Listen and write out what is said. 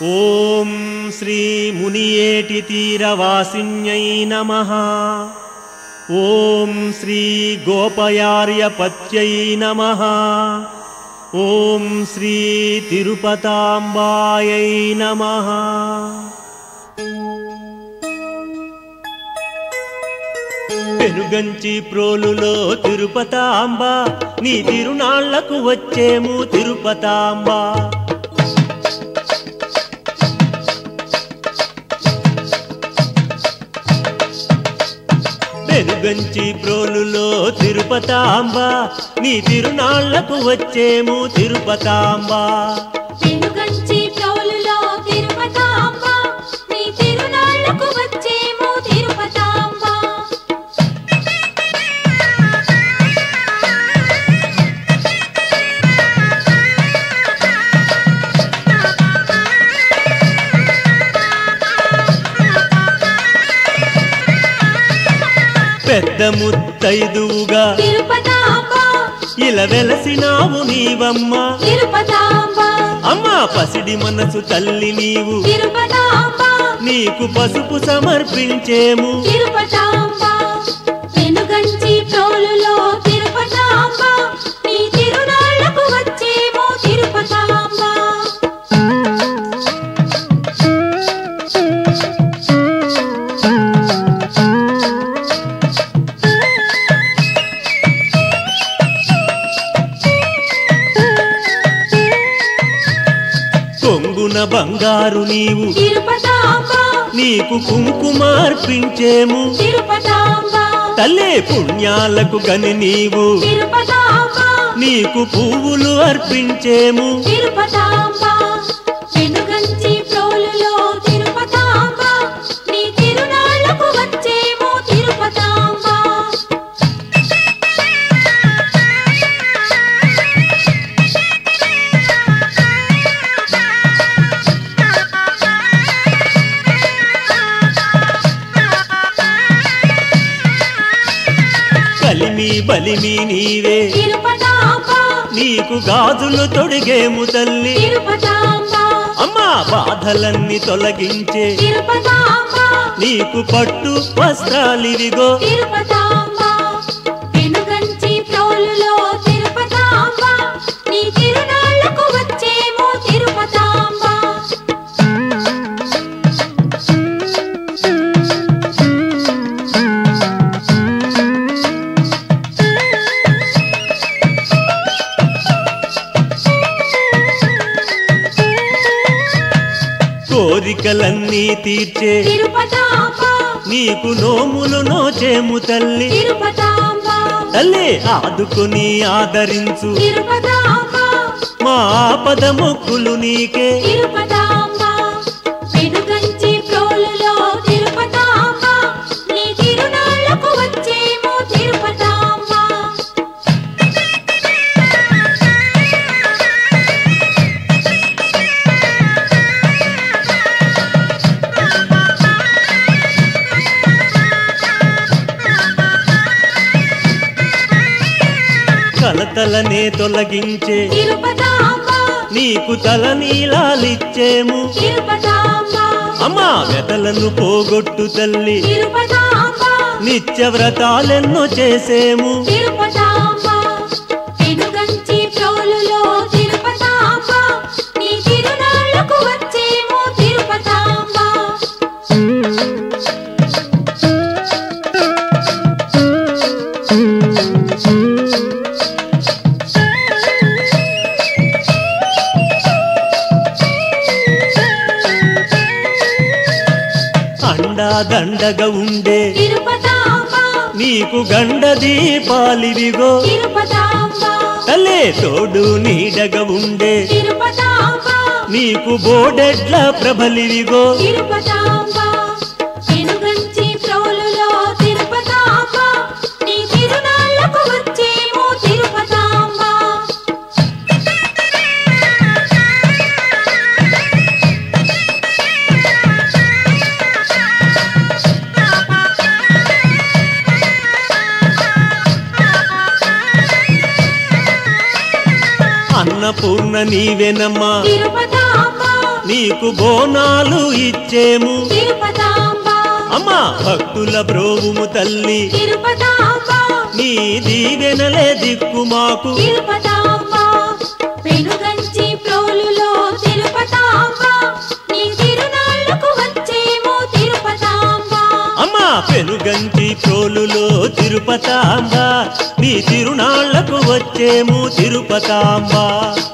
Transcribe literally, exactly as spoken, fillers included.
ఓం శ్రీ మునియేటి తీరవాసిన్యై నమః. ఓం శ్రీ గోపయార్యపత్యై నమః. ఓం శ్రీ తిరుపతాంబాయై నమః. పెనుగంచి ప్రోలులో తిరుపతాంబ, నీ తిరునాళ్లకు వచ్చేము తిరుపతాంబ. పెనుగంచి ప్రోలులో తిరుపతాంబ, నీ తిరునాళ్లకు వచ్చేము తిరుపతాంబ. పెనుగంచి ప్రోలులో తిరుపతాంబ, నీ తిరునాళ్లకు వచ్చేము తిరుపతాంబ. పెద్ద ముత్తైదువుగా తిరుపతాంబ, ఇలా వెలసినావు నీవమ్మ. తిరుపతాంబ అమ్మా పసిడి మనసు తల్లి నీవు, తిరుపతాంబ, నీకు పసుపు సమర్పించేము. తిరుపతాంబ పెనుగంచి ప్రోలులో తిరుపతాంబ, నీ తిరునాళ్లకు వచ్చేము తిరుపతాంబ. కొంగున బంగారు నీవు, తిరుపతాంబ, నీకు కుంకుమార్పించేము. తిరుపతాంబ తల్లే పుణ్యాలకు గని నీవు, తిరుపతాంబ, నీకు పువ్వులు అర్పించేము. తిరుపతాంబ పెనుగంచి ప్రోలులో తిరుపతాంబ, నీ తిరునాళ్లకు వచ్చేము తిరుపతాంబ. కలిమి బలిమి నీవే, తిరుపతాంబ, నీకు గాజులు తొడిగేము తల్లి. తిరుపతాంబ అమ్మా బాధలన్నీ తొలగించే, తిరుపతాంబ, నీకు పట్టు వస్త్రాలివిగో. తిరుపతాంబ పెనుగంచి ప్రోలులో తిరుపతాంబ, నీ తిరునాళ్లకు వచ్చేము తిరుపతాంబ. కోరికలన్నీ తీర్చే, తిరుపతాంబ, నీకు నోములు నోచేము తల్లి. తిరుపతాంబ తల్లి ఆదుకుని ఆదరించు, తిరుపతాంబ, మా ఆపద మొక్కులు నీకే. తిరుపతాంబ పెనుగంచి ప్రోలులో తిరుపతాంబ, నీ తిరునాళ్లకు వచ్చేము తిరుపతాంబ. కలతలనే తొలగించే, తిరుపతాంబ, నీకు తలనీలాలిచ్చేము. తిరుపతాంబ అమ్మా వెతలను పోగొట్టు తల్లి, తిరుపతాంబ, నిత్య వ్రతాలెన్నో చేసేము. తిరుపతాంబ పెనుగంచి ప్రోలులో తిరుపతాంబ, నీ తిరునాళ్లకు వచ్చేము తిరుపతాంబ. అండా దండగా ఉండే, తిరుపతాంబ, నీకు గండ దీపాలివిగో. తిరుపతాంబ తల్లే తోడు నీడగా ఉండే, తిరుపతాంబ, నీకు బోడెడ్ల ప్రభలివిగో. తిరుపతాంబ పెనుగంచి ప్రోలులో తిరుపతాంబ, నీ తిరునాళ్లకు వచ్చేము తిరుపతాంబ. అన్నపూర్ణ నీవేనమ్మా, తిరుపతాంబ నీకు బోనాలు ఇచ్చేము తిరుపతాంబ అమ్మా భక్తుల బ్రోవుము తల్లి తిరుపతాంబ నీ దీవెనలే దిక్కు మాకు తిరుపతాంబ పెనుగంచి ప్రోలులో తిరుపతాంబ నీ తిరునాళ్లకు వచ్చేమో తిరుపతాంబ అమ్మా పెనుగంచి ప్రోలులో తిరుపతాంబ నీ తిరునాళ్లకు వచ్చేము తిరుపతాంబ